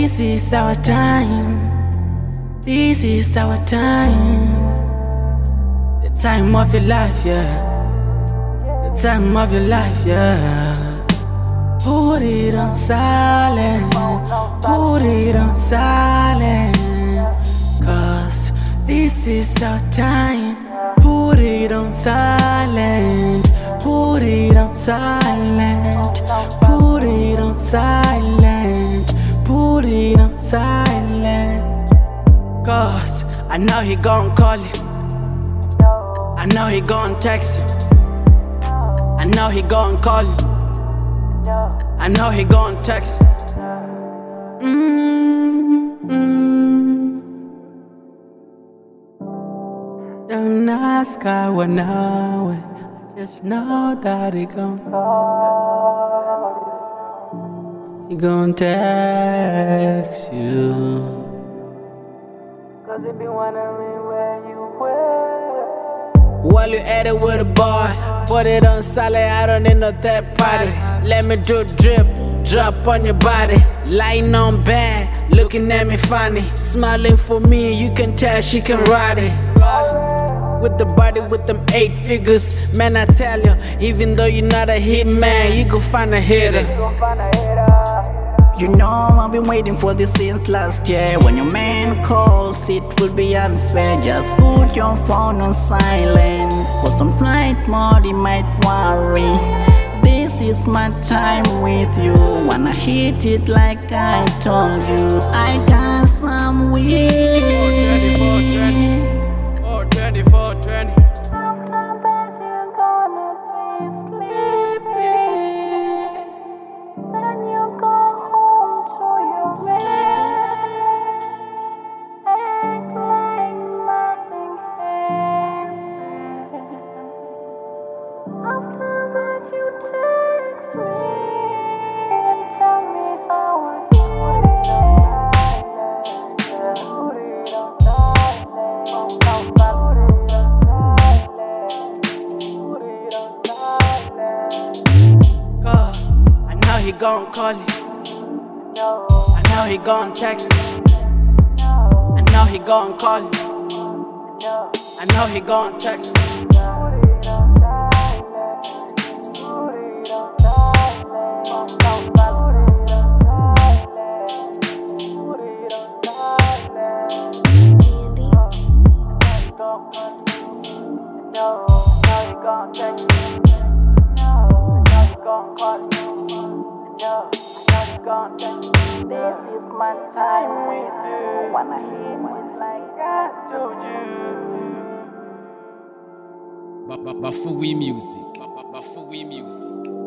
This is our time. This is our time. The time of your life, yeah. The time of your life, yeah. Put it on silent. Put it on silent. Cause this is our time. Put it on silent. Put it on silent. Put it on silent. Put it on silent. Cause I know he gon' call you. I know he gon' text you. I know he gon' call you. I know he gon' text you. Don't ask how I know it. I just know that he gon' text you. Cause he be wondering where you were. While you at it with a boy, put it on solid, I don't need no third party. Let me do drip, drop on your body. Lying on bed, looking at me funny. Smiling for me, you can tell she can ride it. With the body with them 8 figures. Man, I tell you, even though you're not a hit man, you gon' find a hitter. You know I've been waiting for this since last year. When your man calls, it will be unfair. Just put your phone on silent. For some flight mode, it might worry. This is my time with you. Wanna hit it like I told you. I got some weed. 24-20. He gon' call you. I know he gon' text you. I know he gon' call you. I know he gon' text you. This is my time with you. Wanna hit it like I told you. Bafoué music.